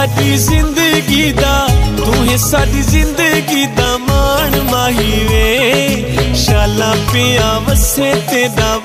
साडी जिंदगी दा, तू है साडी जिंदगी दा मान माही वे। शाला पिया वसे तेरा